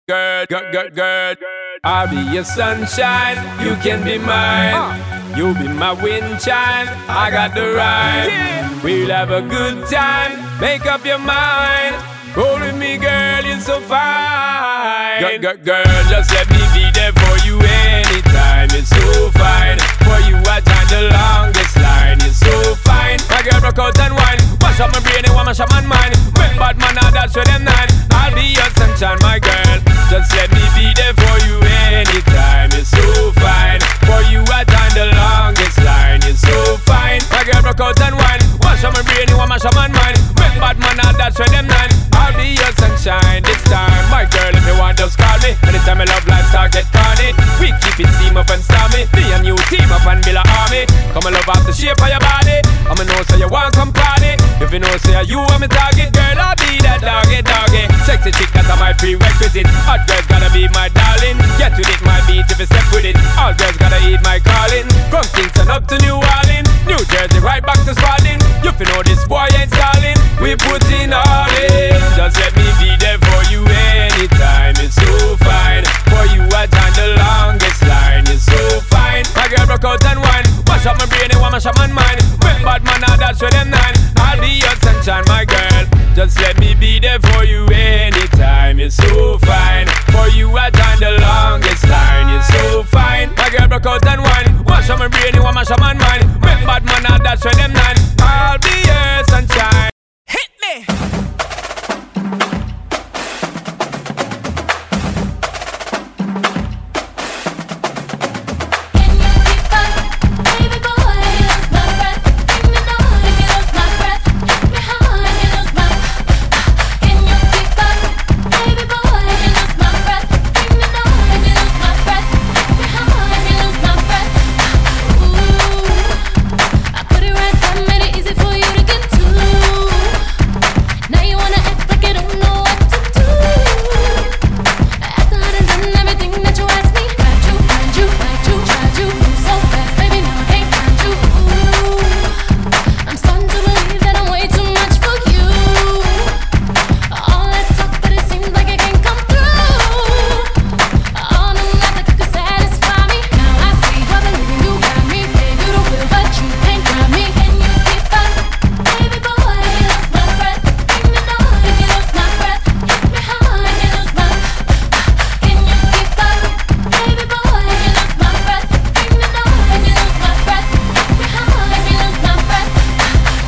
Girl, I'll be your sunshine, you can be mine. You be my wind chime, I got the rhyme. We'll have a good time, make up your mind. Roll with me, girl, you're so fine. Girl, just let me be there for you anytime. You're so fine. For you, I time the longest line. You're so fine. My girl, broke out and wine. Wash up my brain and wash up my mind. When bad man, now that's where them nine. I'll be your sunshine, my girl. Just let me be there for you anytime. You're so fine. For you, I time the longest line. You're so fine. My girl, broke out and wine. Wash up my brain and wash up my mind. When bad man, now that's where them nine. I'll be your sunshine this time. My girl, if you want, just call me. Anytime my love life start get corny, we keep it team up and stormy. Be a new team up and build a army. Come and love off the shape of your body. I'ma know say you want come party. If you know say you want me target, girl, I'll be that doggy. Sexy chick, that's my prerequisite. Hot girls gotta be my darling. Get with it, my beat if you step with it. All girls gotta eat my calling. From Kingston up to New Orleans, New Jersey right back to Spalding. You fi know this boy ain't stalling. We put in all in. Just let me be there for you anytime. It's so fine. For you I time the longest line. It's so fine. My girl broke out and wine. Wash up my brain and wash up my mind. When bad man now that's where them nine. I'll be your sunshine, my girl. Just let me be there for you anytime. It's so fine. For you I time the longest line. It's so fine. My girl broke out and wine. Wash up my brain and wash up my mind. When bad man now that's where them nine.